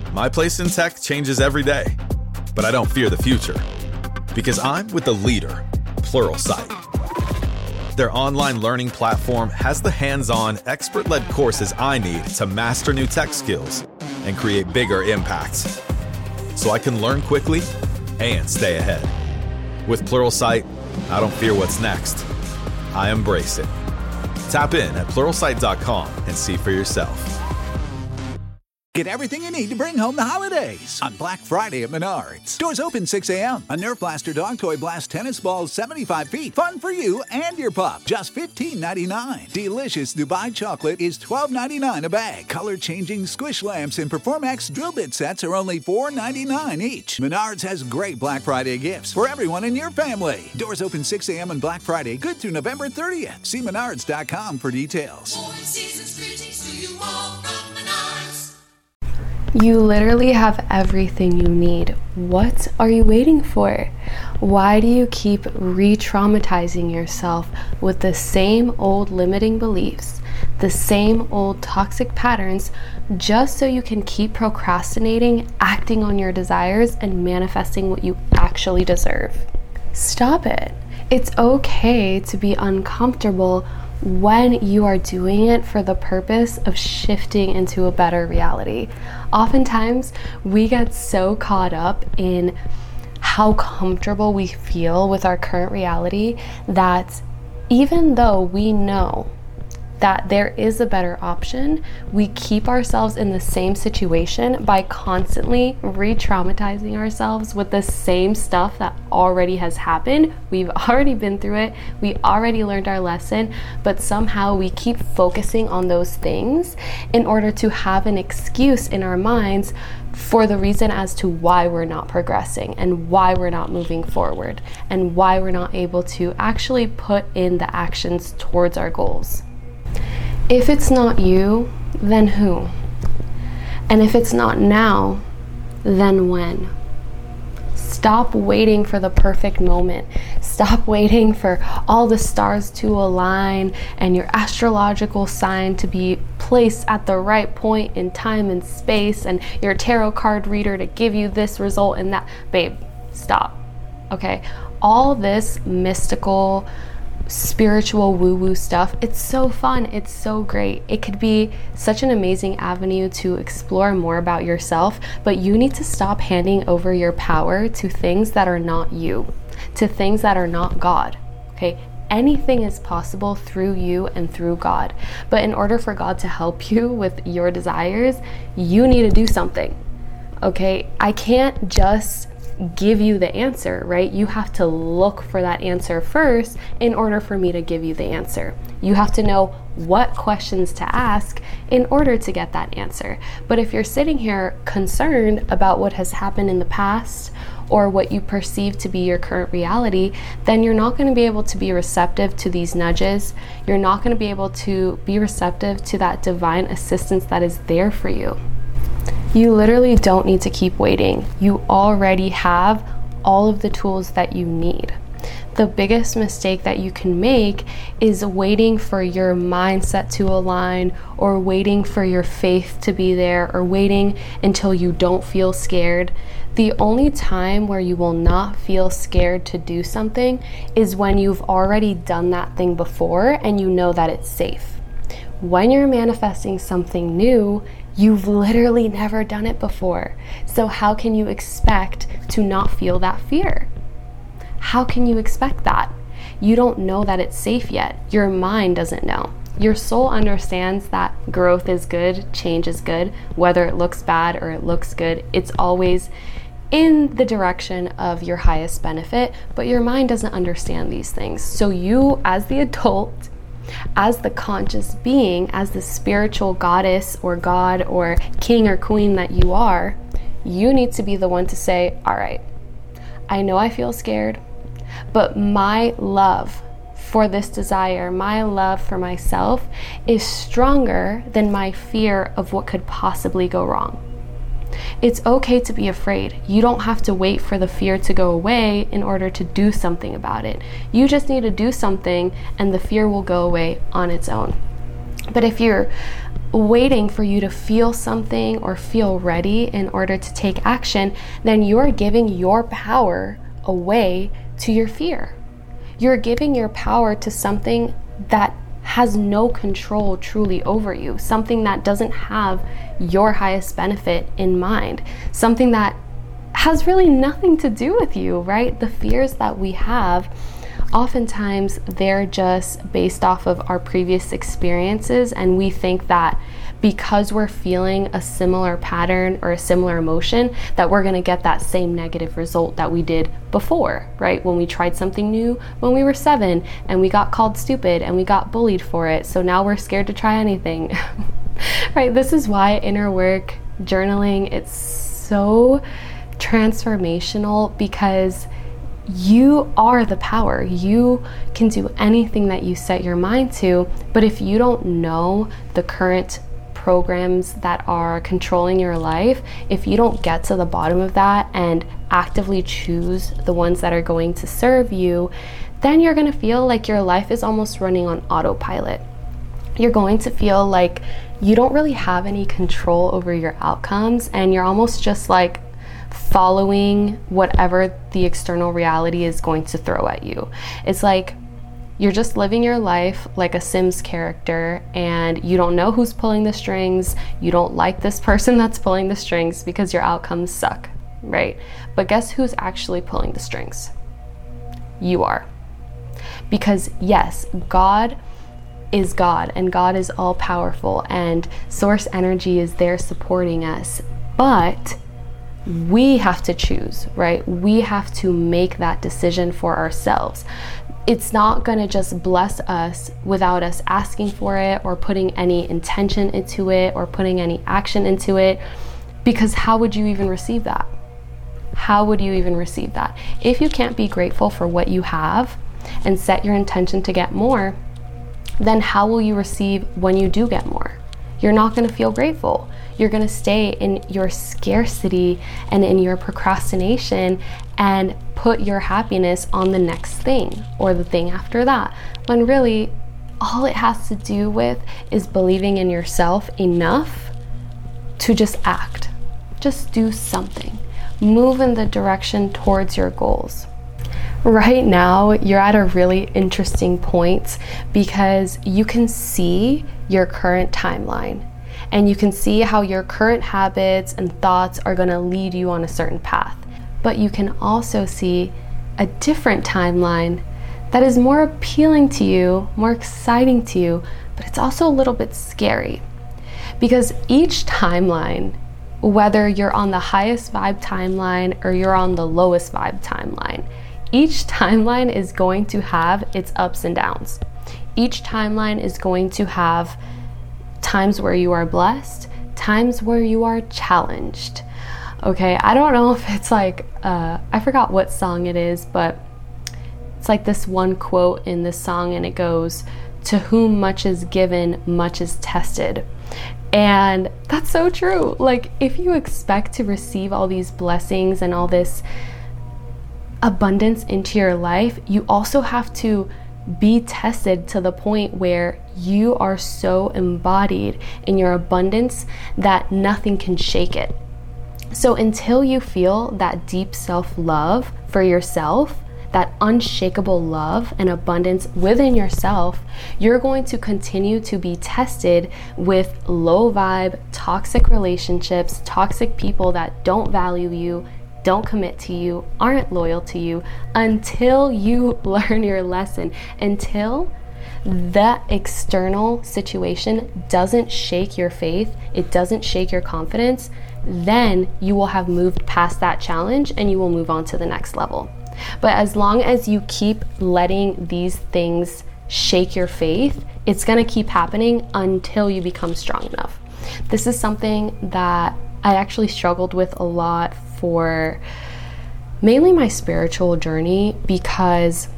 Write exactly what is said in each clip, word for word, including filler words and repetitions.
My place in tech changes every day, but I don't fear the future because I'm with the leader, Pluralsight. Their online learning platform has the hands-on, expert-led courses I need to master new tech skills and create bigger impacts, so I can learn quickly and stay ahead. With Pluralsight, I don't fear what's next. I embrace it. Tap in at pluralsight dot com and see for yourself. Get everything you need to bring home the holidays on Black Friday at Menards. Doors open six a.m. A Nerf Blaster dog toy blast tennis balls seventy-five feet. Fun for you and your pup. Just fifteen ninety-nine. Delicious Dubai chocolate is twelve ninety-nine a bag. Color-changing squish lamps and Performax drill bit sets are only four ninety-nine each. Menards has great Black Friday gifts for everyone in your family. Doors open six a.m. on Black Friday, good through November thirtieth. See menards dot com for details. You literally have everything you need. What are you waiting for? Why do you keep re-traumatizing yourself with the same old limiting beliefs, the same old toxic patterns, just so you can keep procrastinating, acting on your desires, and manifesting what you actually deserve? Stop it. It's okay to be uncomfortable when you are doing it for the purpose of shifting into a better reality. Oftentimes, we get so caught up in how comfortable we feel with our current reality that even though we know that there is a better option, we keep ourselves in the same situation by constantly re-traumatizing ourselves with the same stuff that already has happened. We've already been through it, we already learned our lesson, but somehow we keep focusing on those things in order to have an excuse in our minds for the reason as to why we're not progressing and why we're not moving forward and why we're not able to actually put in the actions towards our goals. If it's not you, then who? And if it's not now, then when? Stop waiting for the perfect moment. Stop waiting for all the stars to align and your astrological sign to be placed at the right point in time and space and your tarot card reader to give you this result and that. Babe, stop. Okay? All this mystical, spiritual woo-woo stuff, it's so fun, it's so great. It could be such an amazing avenue to explore more about yourself, but you need to stop handing over your power to things that are not you, to things that are not God. Okay? Anything is possible through you and through God. But in order for God to help you with your desires, you need to do something. Okay? I can't just give you the answer, right? You have to look for that answer first in order for me to give you the answer. You have to know what questions to ask in order to get that answer. But if you're sitting here concerned about what has happened in the past or what you perceive to be your current reality, then you're not going to be able to be receptive to these nudges. You're not going to be able to be receptive to that divine assistance that is there for you. You literally don't need to keep waiting. You already have all of the tools that you need. The biggest mistake that you can make is waiting for your mindset to align, or waiting for your faith to be there, or waiting until you don't feel scared. The only time where you will not feel scared to do something is when you've already done that thing before and you know that it's safe. When you're manifesting something new, you've literally never done it before. So how can you expect to not feel that fear? How can you expect that? You don't know that it's safe yet. Your mind doesn't know. Your soul understands that growth is good, change is good, whether it looks bad or it looks good. It's always in the direction of your highest benefit, but your mind doesn't understand these things. So you, as the adult, as the conscious being, as the spiritual goddess or god or king or queen that you are, you need to be the one to say, all right, I know I feel scared, but my love for this desire, my love for myself is stronger than my fear of what could possibly go wrong. It's okay to be afraid. You don't have to wait for the fear to go away in order to do something about it. You just need to do something and the fear will go away on its own. But if you're waiting for you to feel something or feel ready in order to take action, then you're giving your power away to your fear. You're giving your power to something that has no control truly over you, something that doesn't have your highest benefit in mind, something that has really nothing to do with you, right? The fears that we have, oftentimes they're just based off of our previous experiences, and we think that because we're feeling a similar pattern or a similar emotion that we're going to get that same negative result that we did before, right? When we tried something new when we were seven and we got called stupid and we got bullied for it, so now we're scared to try anything. Right? This is why inner work, journaling, it's so transformational, because you are the power. You can do anything that you set your mind to, but if you don't know the current programs that are controlling your life, if you don't get to the bottom of that and actively choose the ones that are going to serve you, then you're going to feel like your life is almost running on autopilot. You're going to feel like you don't really have any control over your outcomes, and you're almost just like following whatever the external reality is going to throw at you. It's like you're just living your life like a Sims character, and you don't know who's pulling the strings. You don't like this person that's pulling the strings because your outcomes suck, right? But guess who's actually pulling the strings? You are. Because yes, God is God, and God is all powerful, and source energy is there supporting us, but we have to choose, right? We have to make that decision for ourselves. It's not going to just bless us without us asking for it or putting any intention into it or putting any action into it, because how would you even receive that? How would you even receive that? If you can't be grateful for what you have and set your intention to get more, then how will you receive when you do get more? You're not going to feel grateful. You're going to stay in your scarcity and in your procrastination and put your happiness on the next thing or the thing after that, when really all it has to do with is believing in yourself enough to just act. Just do something. Move in the direction towards your goals. Right now, you're at a really interesting point because you can see your current timeline, and you can see how your current habits and thoughts are going to lead you on a certain path. But you can also see a different timeline that is more appealing to you, more exciting to you, but it's also a little bit scary. Because each timeline, whether you're on the highest vibe timeline or you're on the lowest vibe timeline, each timeline is going to have its ups and downs. Each timeline is going to have times where you are blessed, times where you are challenged. Okay, I don't know if it's like, uh, I forgot what song it is, but it's like this one quote in this song, and it goes, "To whom much is given, much is tested." And that's so true. Like, if you expect to receive all these blessings and all this abundance into your life, you also have to be tested to the point where you are so embodied in your abundance that nothing can shake it. So until you feel that deep self-love for yourself, that unshakable love and abundance within yourself, you're going to continue to be tested with low vibe, toxic relationships, toxic people that don't value you, don't commit to you, aren't loyal to you, until you learn your lesson, until that external situation doesn't shake your faith, it doesn't shake your confidence, then you will have moved past that challenge and you will move on to the next level. But as long as you keep letting these things shake your faith, it's going to keep happening until you become strong enough. This is something that I actually struggled with a lot for mainly my spiritual journey, because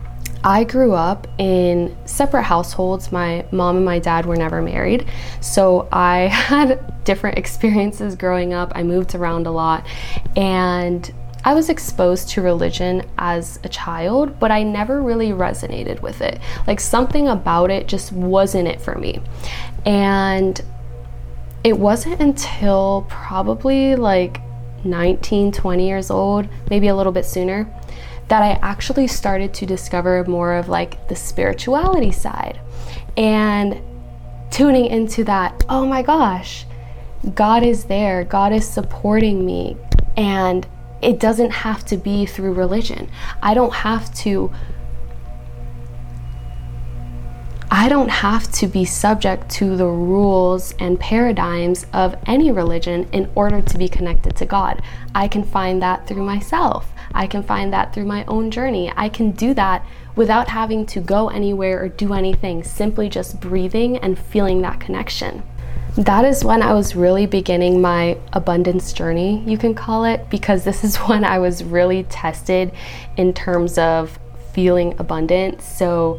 I grew up in separate households. My mom and my dad were never married, so I had different experiences growing up. I moved around a lot, and I was exposed to religion as a child, but I never really resonated with it. Like, something about it just wasn't it for me. And it wasn't until probably like nineteen, twenty years old, maybe a little bit sooner, that I actually started to discover more of like the spirituality side and tuning into that, oh my gosh, God is there, God is supporting me, and it doesn't have to be through religion. I don't have to I don't have to be subject to the rules and paradigms of any religion in order to be connected to God. I can find that through myself. I can find that through my own journey. I can do that without having to go anywhere or do anything, simply just breathing and feeling that connection. That is when I was really beginning my abundance journey, you can call it, because this is when I was really tested in terms of feeling abundant. So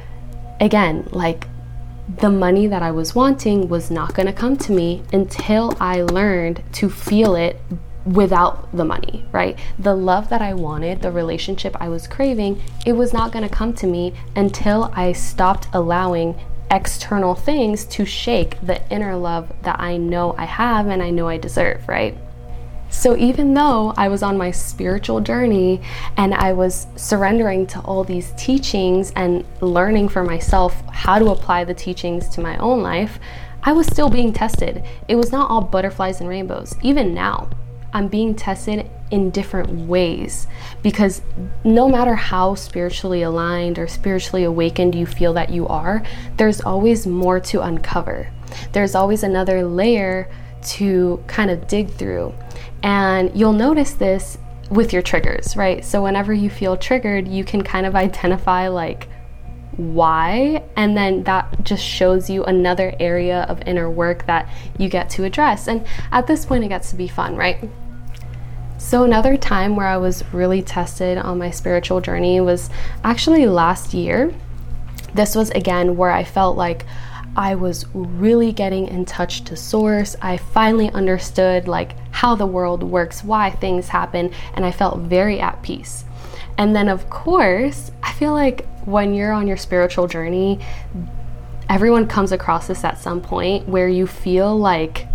again, like the money that I was wanting was not going to come to me until I learned to feel it without the money, right? The love that I wanted, the relationship I was craving, it was not going to come to me until I stopped allowing external things to shake the inner love that I know I have and I know I deserve, right? So even though I was on my spiritual journey and I was surrendering to all these teachings and learning for myself how to apply the teachings to my own life, I was still being tested. It was not all butterflies and rainbows. Even now, I'm being tested in different ways, because no matter how spiritually aligned or spiritually awakened you feel that you are, there's always more to uncover. There's always another layer to kind of dig through. And you'll notice this with your triggers, right? So whenever you feel triggered, you can kind of identify like why, and then that just shows you another area of inner work that you get to address. And at this point, it gets to be fun, right? So another time where I was really tested on my spiritual journey was actually last year. This was again where I felt like I was really getting in touch to source. I finally understood like how the world works, why things happen, and I felt very at peace. And then of course, I feel like when you're on your spiritual journey, everyone comes across this at some point where you feel like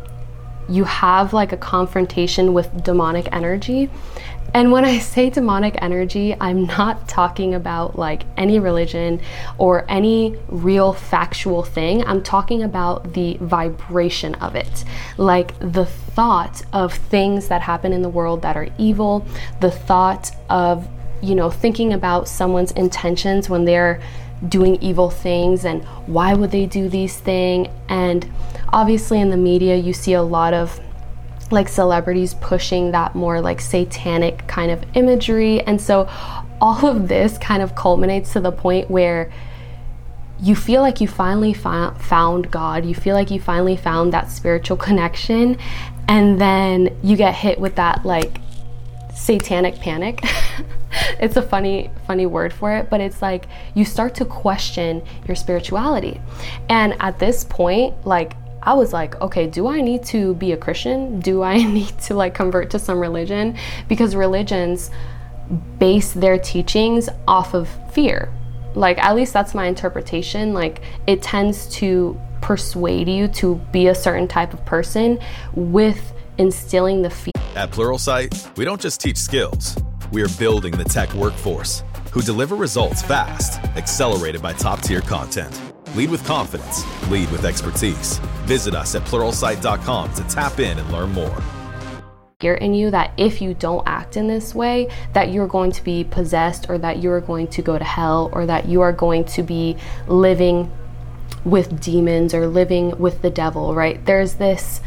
you have like a confrontation with demonic energy. And when I say demonic energy, I'm not talking about like any religion or any real factual thing. I'm talking about the vibration of it, like the thought of things that happen in the world that are evil, the thought of, you know, thinking about someone's intentions when they're doing evil things and why would they do these things. And obviously in the media, you see a lot of like celebrities pushing that more like satanic kind of imagery. And so all of this kind of culminates to the point where you feel like you finally fi- found God, you feel like you finally found that spiritual connection, and then you get hit with that like satanic panic. It's a funny, funny word for it, but it's like you start to question your spirituality. And at this point, like I was like, okay, do I need to be a Christian? Do I need to like convert to some religion? Because religions base their teachings off of fear. Like, at least that's my interpretation. Like, it tends to persuade you to be a certain type of person with instilling the fear. At Pluralsight, we don't just teach skills. We are building the tech workforce who deliver results fast, accelerated by top-tier content. Lead with confidence. Lead with expertise. Visit us at pluralsight dot com to tap in and learn more. Fear in you that if you don't act in this way, that you're going to be possessed, or that you're going to go to hell, or that you are going to be living with demons or living with the devil, right? There's this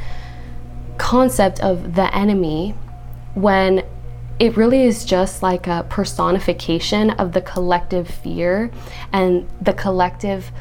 concept of the enemy when it really is just like a personification of the collective fear and the collective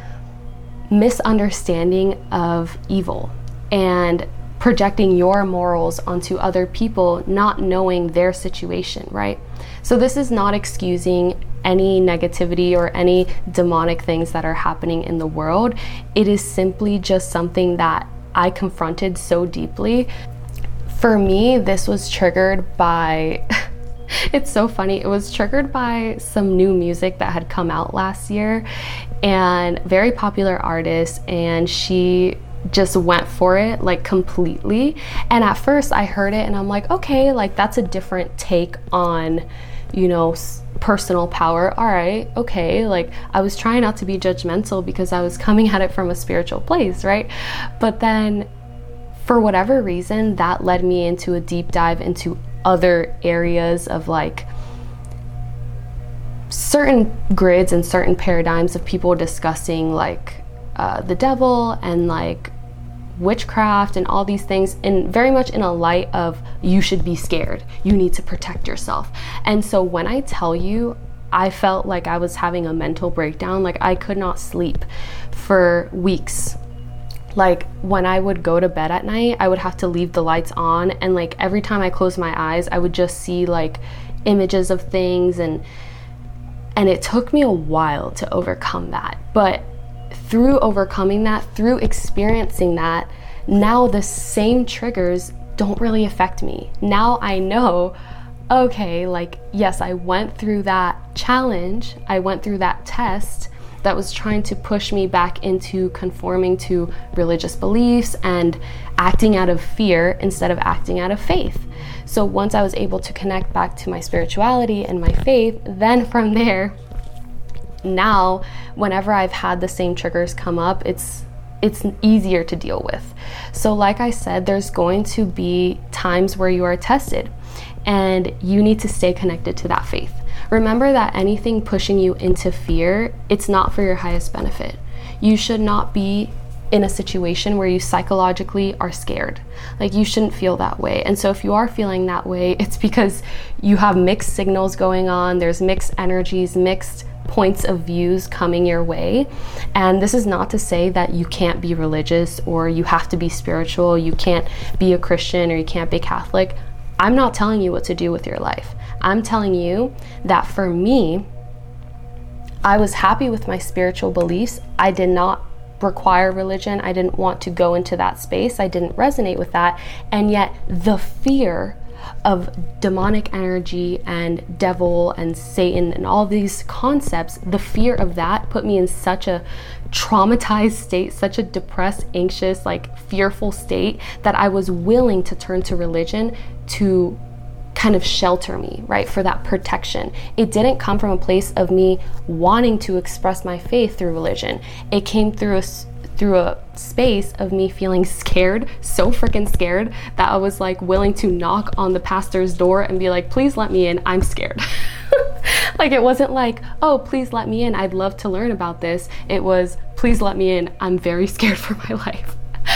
misunderstanding of evil and projecting your morals onto other people, not knowing their situation, right? So this is not excusing any negativity or any demonic things that are happening in the world. It is simply just something that I confronted so deeply. For me, this was triggered by it's so funny. It was triggered by some new music that had come out last year, and very popular artist, and she just went for it like completely. And at first I heard it and I'm like, okay, like that's a different take on, you know, personal power. All right, okay. Like I was trying not to be judgmental because I was coming at it from a spiritual place, right? But then for whatever reason, that led me into a deep dive into other areas of like certain grids and certain paradigms of people discussing like uh, the devil and like witchcraft and all these things, and very much in a light of you should be scared, you need to protect yourself. And so when I tell you, I felt like I was having a mental breakdown. Like I could not sleep for weeks. Like when I would go to bed at night, I would have to leave the lights on, and like every time I closed my eyes, I would just see like images of things, and and it took me a while to overcome that. But through overcoming that, through experiencing that, now the same triggers don't really affect me. Now I know, okay, like, yes, I went through that challenge, I went through that test that was trying to push me back into conforming to religious beliefs and acting out of fear instead of acting out of faith. So once I was able to connect back to my spirituality and my faith, then from there, now whenever I've had the same triggers come up, it's it's easier to deal with. So like I said, there's going to be times where you are tested and you need to stay connected to that faith. Remember that anything pushing you into fear, it's not for your highest benefit. You should not be in a situation where you psychologically are scared. Like you shouldn't feel that way. And so if you are feeling that way, it's because you have mixed signals going on. There's mixed energies, mixed points of views coming your way. And this is not to say that you can't be religious or you have to be spiritual, you can't be a Christian or you can't be Catholic. I'm not telling you what to do with your life. I'm telling you that for me, I was happy with my spiritual beliefs. I did not require religion. I didn't want to go into that space. I didn't resonate with that. And yet the fear of demonic energy and devil and Satan and all these concepts, the fear of that put me in such a traumatized state, such a depressed, anxious, like fearful state that I was willing to turn to religion to kind of shelter me, right, for that protection. It didn't come from a place of me wanting to express my faith through religion. It came through a through a space of me feeling scared, so freaking scared that I was like willing to knock on the pastor's door and be like, please let me in, I'm scared. Like it wasn't like, oh, please let me in, I'd love to learn about this. It was, please let me in, I'm very scared for my life.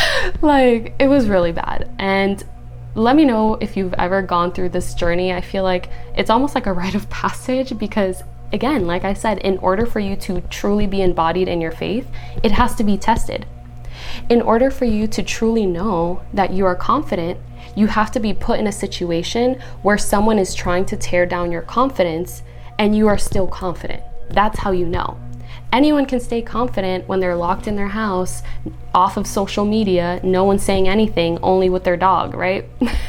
Like it was really bad. And let me know if you've ever gone through this journey. I feel like it's almost like a rite of passage because, again, like I said, in order for you to truly be embodied in your faith, it has to be tested. In order for you to truly know that you are confident, you have to be put in a situation where someone is trying to tear down your confidence and you are still confident. That's how you know. Anyone can stay confident when they're locked in their house, off of social media, no one's saying anything, only with their dog, right?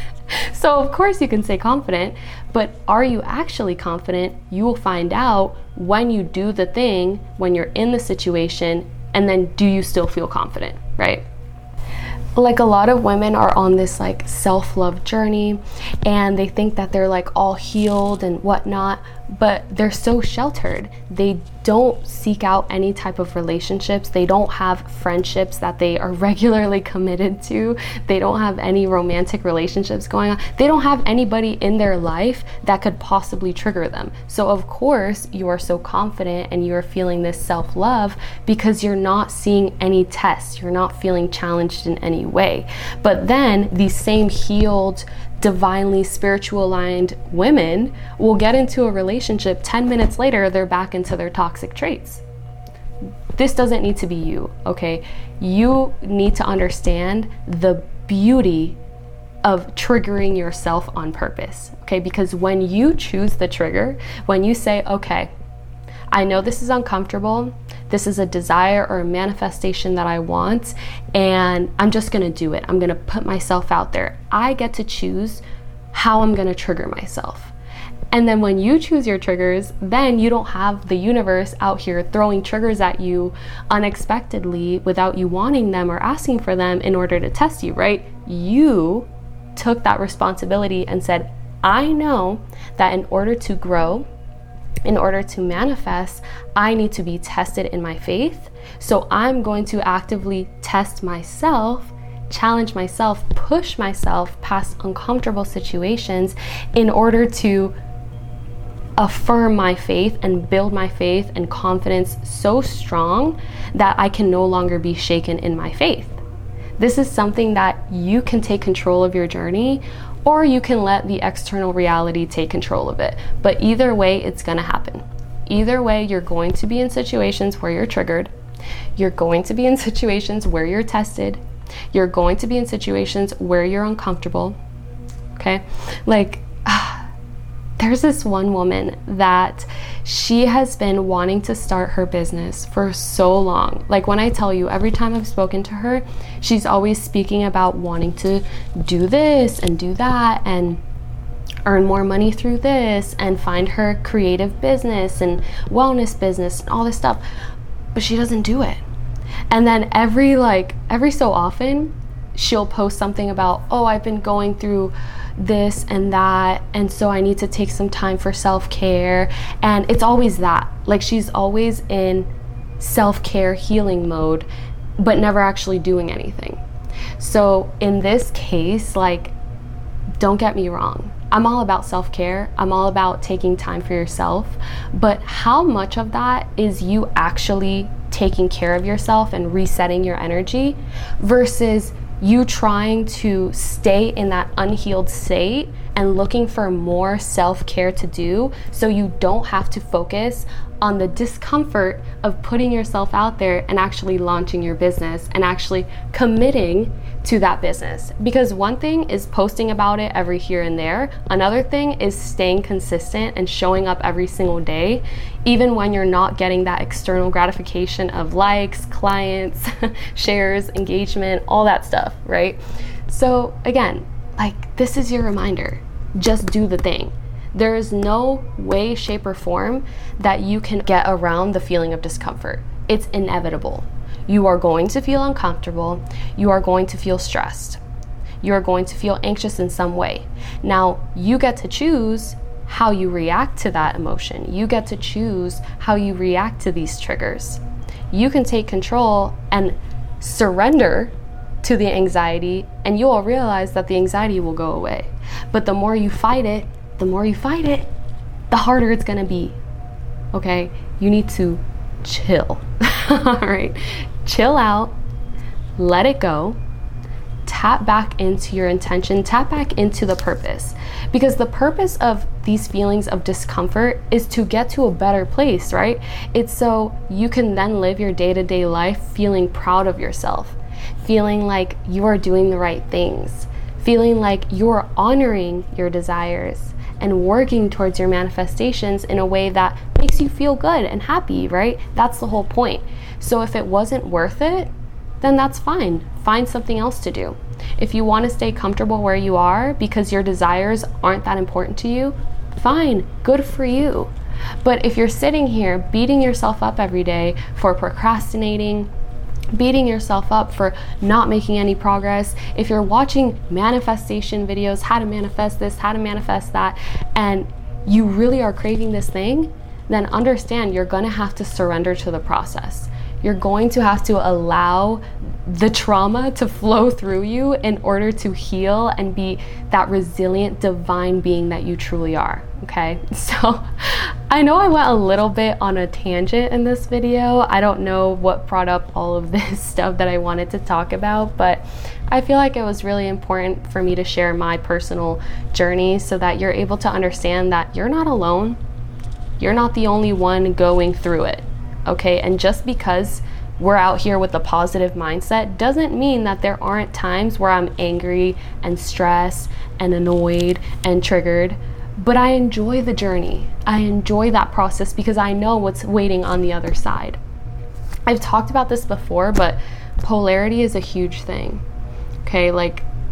So of course you can stay confident, but are you actually confident? You will find out when you do the thing, when you're in the situation, and then do you still feel confident, right? Like a lot of women are on this like self-love journey and they think that they're like all healed and whatnot, but they're so sheltered. They don't seek out any type of relationships. They don't have friendships that they are regularly committed to. They don't have any romantic relationships going on. They don't have anybody in their life that could possibly trigger them. So of course you are so confident and you are feeling this self-love because you're not seeing any tests. You're not feeling challenged in any way. But then these same healed, divinely spiritual aligned women will get into a relationship, ten minutes later they're back into their toxic traits. This doesn't need to be you, okay? You need to understand the beauty of triggering yourself on purpose, okay? Because when you choose the trigger, when you say, okay, I know this is uncomfortable, this is a desire or a manifestation that I want, and I'm just gonna do it. I'm gonna put myself out there. I get to choose how I'm gonna trigger myself. And then when you choose your triggers, then you don't have the universe out here throwing triggers at you unexpectedly without you wanting them or asking for them in order to test you, right? You took that responsibility and said, I know that in order to grow, in order to manifest, I need to be tested in my faith. So I'm going to actively test myself, challenge myself, push myself past uncomfortable situations in order to affirm my faith and build my faith and confidence so strong that I can no longer be shaken in my faith. This is something that you can take control of your journey, or you can let the external reality take control of it. But either way, it's gonna happen. Either way, you're going to be in situations where you're triggered. You're going to be in situations where you're tested. You're going to be in situations where you're uncomfortable, okay? Like, ah, there's this one woman that she has been wanting to start her business for so long. Like, when I tell you, every time I've spoken to her, she's always speaking about wanting to do this and do that and earn more money through this and find her creative business and wellness business and all this stuff, but she doesn't do it. And then every like every so often she'll post something about, oh, I've been going through this and that, and so I need to take some time for self-care. And it's always that, like, she's always in self-care healing mode, but never actually doing anything. So in this case, like, don't get me wrong, I'm all about self-care. I'm all about taking time for yourself. But how much of that is you actually taking care of yourself and resetting your energy versus you trying to stay in that unhealed state and looking for more self-care to do so you don't have to focus on the discomfort of putting yourself out there and actually launching your business and actually committing to that business. Because one thing is posting about it every here and there. Another thing is staying consistent and showing up every single day, even when you're not getting that external gratification of likes, clients, shares, engagement, all that stuff, right? So again, like, this is your reminder. Just do the thing. There is no way, shape, or form that you can get around the feeling of discomfort. It's inevitable. You are going to feel uncomfortable. You are going to feel stressed. You are going to feel anxious in some way. Now, you get to choose how you react to that emotion. You get to choose how you react to these triggers. You can take control and surrender to the anxiety, and you will realize that the anxiety will go away. But the more you fight it, the more you fight it, the harder it's gonna be, okay? You need to chill, all right? Chill out, let it go, tap back into your intention, tap back into the purpose. Because the purpose of these feelings of discomfort is to get to a better place, right? It's so you can then live your day-to-day life feeling proud of yourself, feeling like you are doing the right things, feeling like you're honoring your desires and working towards your manifestations in a way that makes you feel good and happy, right? That's the whole point. So if it wasn't worth it, then that's fine. Find something else to do. If you want to stay comfortable where you are because your desires aren't that important to you, fine, good for you. But if you're sitting here beating yourself up every day for procrastinating, beating yourself up for not making any progress, if you're watching manifestation videos, how to manifest this, how to manifest that, and you really are craving this thing, then understand you're going to have to surrender to the process. You're going to have to allow the trauma to flow through you in order to heal and be that resilient divine being that you truly are, okay? So I know I went a little bit on a tangent in this video. I don't know what brought up all of this stuff that I wanted to talk about, but I feel like it was really important for me to share my personal journey so that you're able to understand that you're not alone. You're not the only one going through it, okay? And just because we're out here with a positive mindset doesn't mean that there aren't times where I'm angry and stressed and annoyed and triggered, but I enjoy the journey. I enjoy that process because I know what's waiting on the other side. I've talked about this before, but polarity is a huge thing, okay? Like,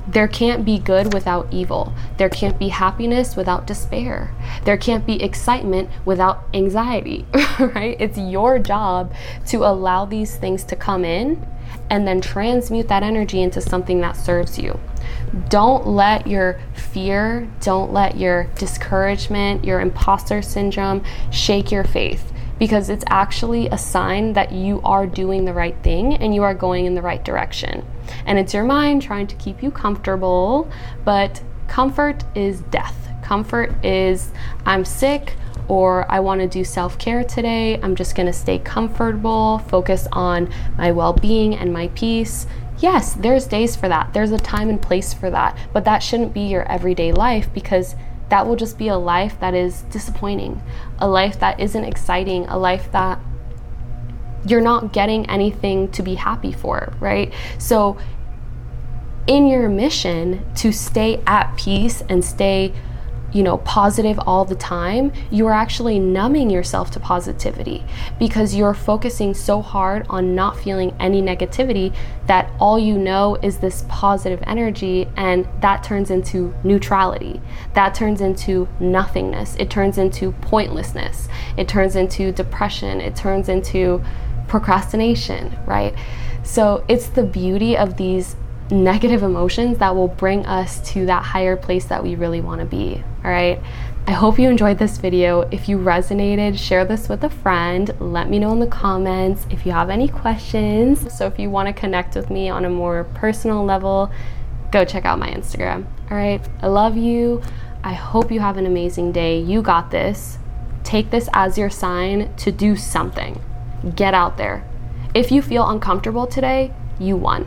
There can't be good without evil. There can't be happiness without despair. There can't be excitement without anxiety, right? It's your job to allow these things to come in and then transmute that energy into something that serves you. Don't let your fear, don't let your discouragement, your imposter syndrome shake your faith, because it's actually a sign that you are doing the right thing and you are going in the right direction. And it's your mind trying to keep you comfortable, but comfort is death. Comfort is, I'm sick, or I want to do self-care today. I'm just going to stay comfortable, focus on my well-being and my peace. Yes, there's days for that. There's a time and place for that, but that shouldn't be your everyday life, because that will just be a life that is disappointing, a life that isn't exciting, a life that you're not getting anything to be happy for, right? So in your mission to stay at peace and stay, you know, positive all the time, you are actually numbing yourself to positivity, because you're focusing so hard on not feeling any negativity that all you know is this positive energy, and that turns into neutrality. That turns into nothingness. It turns into pointlessness. It turns into depression. It turns into procrastination, right? So it's the beauty of these negative emotions that will bring us to that higher place that we really want to be. All right, I hope you enjoyed this video. If you resonated, share this with a friend. Let me know in the comments if you have any questions. So if you want to connect with me on a more personal level, go check out my Instagram. All right, I love you. I hope you have an amazing day. You got this. Take this as your sign to do something. Get out there. If you feel uncomfortable today, you won.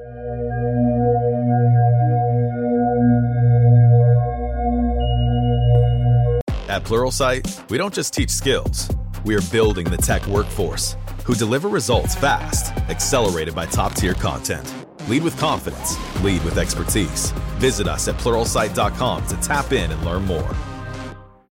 At Pluralsight, we don't just teach skills. We are building the tech workforce who deliver results fast, accelerated by top-tier content. Lead with confidence. Lead with expertise. Visit us at pluralsight dot com to tap in and learn more.